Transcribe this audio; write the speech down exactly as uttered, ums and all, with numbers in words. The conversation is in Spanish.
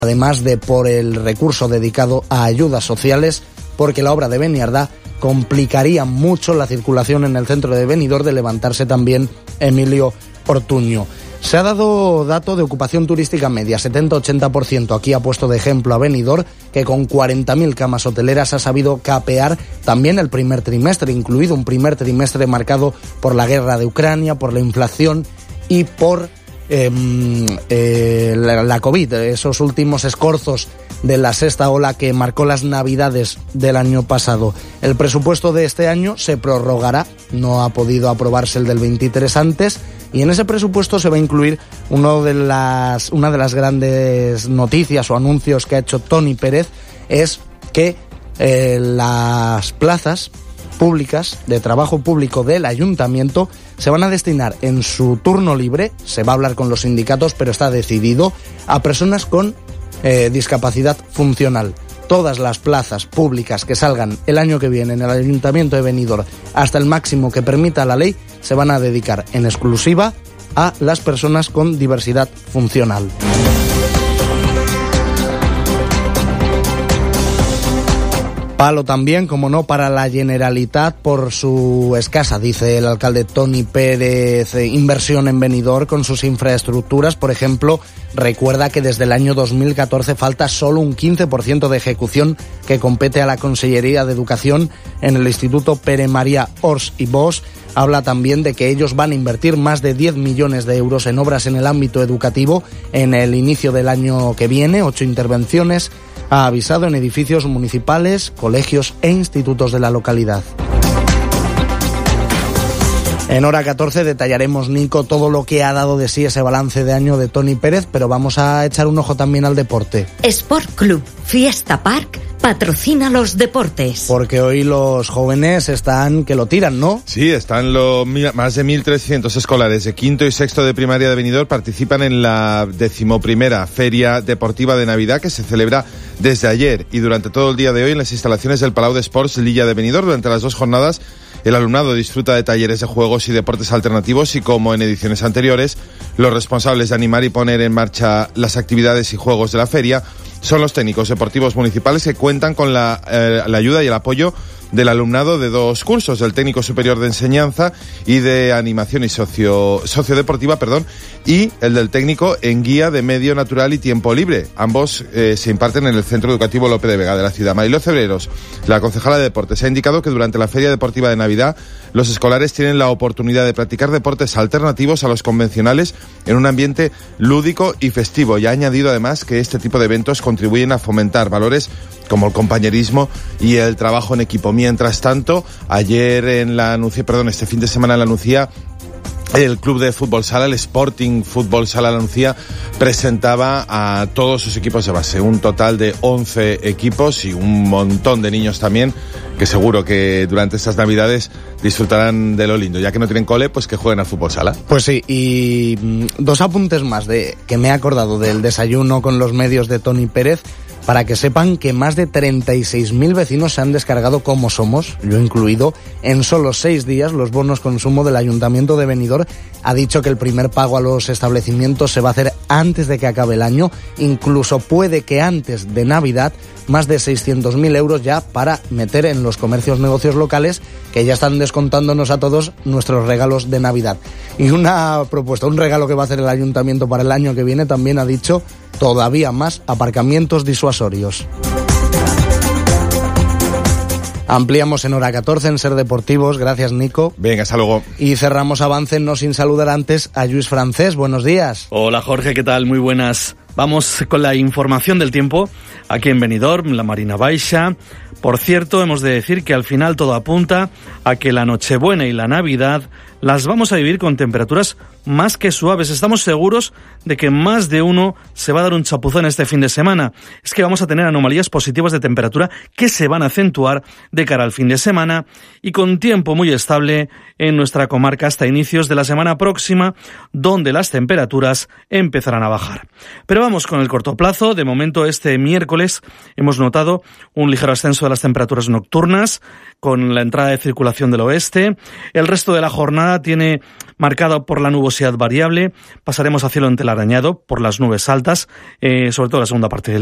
además de por el recurso dedicado a ayudas sociales, porque la obra de Beniardá complicaría mucho la circulación en el centro de Benidorm, de levantarse también Emilio Ortuño. Se ha dado dato de ocupación turística media, setenta a ochenta por ciento. Aquí ha puesto de ejemplo a Benidorm, que con cuarenta mil camas hoteleras ha sabido capear también el primer trimestre, incluido un primer trimestre marcado por la guerra de Ucrania, por la inflación y por eh, eh, la, la COVID, esos últimos escorzos de la sexta ola que marcó las navidades del año pasado. El presupuesto de este año se prorrogará, no ha podido aprobarse el del veintitrés antes, y en ese presupuesto se va a incluir uno de las, una de las grandes noticias o anuncios que ha hecho Toni Pérez, es que eh, las plazas públicas de trabajo público del ayuntamiento se van a destinar en su turno libre, se va a hablar con los sindicatos, pero está decidido, a personas con eh, discapacidad funcional. Todas las plazas públicas que salgan el año que viene en el Ayuntamiento de Benidorm, hasta el máximo que permita la ley, se van a dedicar en exclusiva a las personas con diversidad funcional. Palo también, como no, para la Generalitat por su escasa, dice el alcalde Toni Pérez, inversión en Benidorm con sus infraestructuras. Por ejemplo, recuerda que desde el año dos mil catorce falta solo un quince por ciento de ejecución que compete a la Consellería de Educación en el Instituto Pere María Ors i Bosch. Habla también de que ellos van a invertir más de diez millones de euros en obras en el ámbito educativo en el inicio del año que viene, ocho intervenciones. Ha avisado en edificios municipales, colegios e institutos de la localidad. En hora catorce detallaremos, Nico, todo lo que ha dado de sí ese balance de año de Toni Pérez, pero vamos a echar un ojo también al deporte. Sport Club Fiesta Park patrocina los deportes. Porque hoy los jóvenes están que lo tiran, ¿no? Sí, están los más de mil trescientos escolares de quinto y sexto de primaria de Benidorm, participan en la decimoprimera Feria Deportiva de Navidad, que se celebra desde ayer y durante todo el día de hoy en las instalaciones del Palau de Esports Lilla de Benidorm. Durante las dos jornadas el alumnado disfruta de talleres de juegos y deportes alternativos y, como en ediciones anteriores, los responsables de animar y poner en marcha las actividades y juegos de la feria son los técnicos deportivos municipales, que cuentan con la, eh, la ayuda y el apoyo del alumnado de dos cursos, del técnico superior de enseñanza y de animación y socio, sociodeportiva, perdón, y el del técnico en guía de medio natural y tiempo libre. Ambos eh, se imparten en el Centro Educativo Lope de Vega de la ciudad. Mariló Cebreros, la concejala de deportes, ha indicado que durante la Feria Deportiva de Navidad los escolares tienen la oportunidad de practicar deportes alternativos a los convencionales en un ambiente lúdico y festivo, y ha añadido además que este tipo de eventos contribuyen a fomentar valores como el compañerismo y el trabajo en equipo. Mientras tanto, ayer en la Nucía, perdón, este fin de semana en la Nucía, el club de fútbol sala, el Sporting Fútbol Sala La Nucía, presentaba a todos sus equipos de base, un total de once equipos y un montón de niños también, que seguro que durante estas Navidades disfrutarán de lo lindo. Ya que no tienen cole, pues que jueguen al fútbol sala. Pues sí, y dos apuntes más de que me he acordado del desayuno con los medios de Toni Pérez, para que sepan que más de treinta y seis mil vecinos se han descargado Como Somos, yo incluido, en solo seis días los bonos consumo del Ayuntamiento de Benidorm. Ha dicho que el primer pago a los establecimientos se va a hacer antes de que acabe el año, incluso puede que antes de Navidad, más de seiscientos mil euros ya para meter en los comercios, negocios locales, que ya están descontándonos a todos nuestros regalos de Navidad. Y una propuesta, un regalo que va a hacer el Ayuntamiento para el año que viene, también ha dicho, todavía más aparcamientos disuasorios. Ampliamos en hora catorce en Ser Deportivos. Gracias, Nico. Venga, hasta luego. Y cerramos Avance, no sin saludar antes a Lluís Francés. Buenos días. Hola, Jorge, ¿qué tal? Muy buenas. Vamos con la información del tiempo aquí en Benidorm, la Marina Baixa. Por cierto, hemos de decir que al final todo apunta a que la Nochebuena y la Navidad las vamos a vivir con temperaturas más que suaves. Estamos seguros de que más de uno se va a dar un chapuzón este fin de semana. Es que vamos a tener anomalías positivas de temperatura que se van a acentuar de cara al fin de semana y con tiempo muy estable en nuestra comarca hasta inicios de la semana próxima, donde las temperaturas empezarán a bajar. Pero vamos con el corto plazo. De momento, este miércoles hemos notado un ligero ascenso de las temperaturas nocturnas con la entrada de circulación del oeste. El resto de la jornada tiene marcado por la nubosidad nubosidad variable, pasaremos a cielo entelarañado por las nubes altas, eh, sobre todo la segunda parte del